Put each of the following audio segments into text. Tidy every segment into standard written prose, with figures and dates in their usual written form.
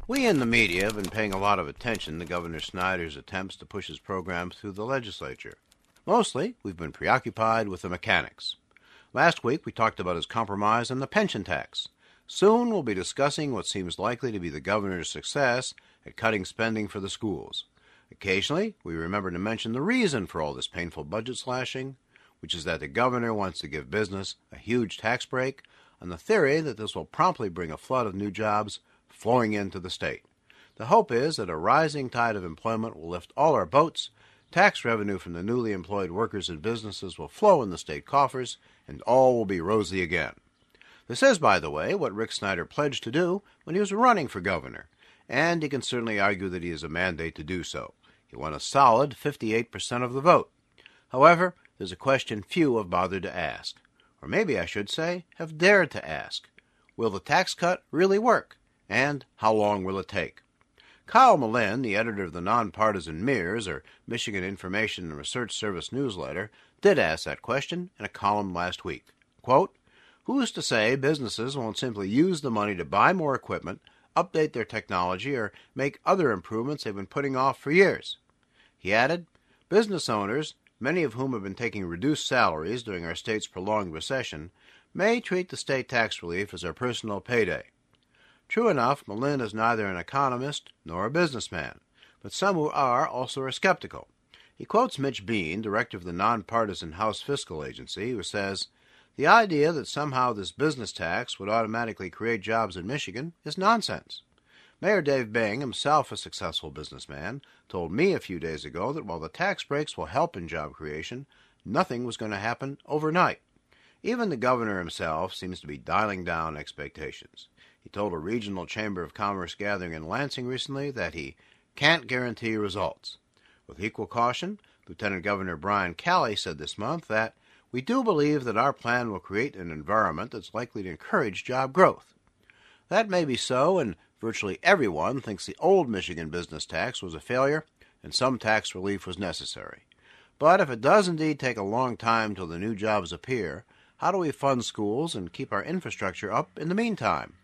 We in the media have been paying a lot of attention to Governor Snyder's attempts to push his programs through the legislature. Mostly, we've been preoccupied with the mechanics. Last week, we talked about his compromise on the pension tax. Soon, we'll be discussing what seems likely to be the governor's success at cutting spending for the schools. Occasionally, we remember to mention the reason for all this painful budget slashing, which is that the governor wants to give business a huge tax break on the theory that this will promptly bring a flood of new jobs flowing into the state. The hope is that a rising tide of employment will lift all our boats, tax revenue from the newly employed workers and businesses will flow in the state coffers, and all will be rosy again. This is, by the way, what Rick Snyder pledged to do when he was running for governor, and he can certainly argue that he has a mandate to do so. He won a solid 58% of the vote. However, there's a question few have bothered to ask, or maybe I should say, have dared to ask. Will the tax cut really work? And how long will it take? Kyle Malin, the editor of the nonpartisan MIRS, or Michigan Information and Research Service newsletter, did ask that question in a column last week. Quote, "Who's to say businesses won't simply use the money to buy more equipment, update their technology, or make other improvements they've been putting off for years?" He added, "Business owners, many of whom have been taking reduced salaries during our state's prolonged recession, may treat the state tax relief as their personal payday." True enough, Malin is neither an economist nor a businessman, but some who are also are skeptical. He quotes Mitch Bean, director of the nonpartisan House Fiscal Agency, who says, "The idea that somehow this business tax would automatically create jobs in Michigan is nonsense." Mayor Dave Bing, himself a successful businessman, told me a few days ago that while the tax breaks will help in job creation, nothing was going to happen overnight. Even the governor himself seems to be dialing down expectations. He told a regional Chamber of Commerce gathering in Lansing recently that he can't guarantee results. With equal caution, Lieutenant Governor Brian Calley said this month that we do believe that our plan will create an environment that's likely to encourage job growth. That may be so, and virtually everyone thinks the old Michigan business tax was a failure and some tax relief was necessary. But if it does indeed take a long time till the new jobs appear, how do we fund schools and keep our infrastructure up in the meantime?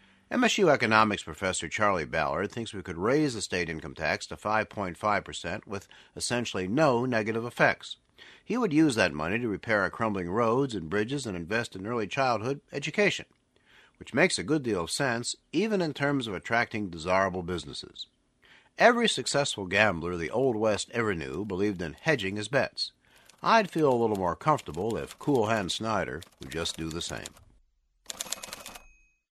MSU economics professor Charlie Ballard thinks we could raise the state income tax to 5.5% with essentially no negative effects. He would use that money to repair our crumbling roads and bridges and invest in early childhood education, which makes a good deal of sense even in terms of attracting desirable businesses. Every successful gambler the Old West ever knew believed in hedging his bets. I'd feel a little more comfortable if Cool Hand Snyder would just do the same.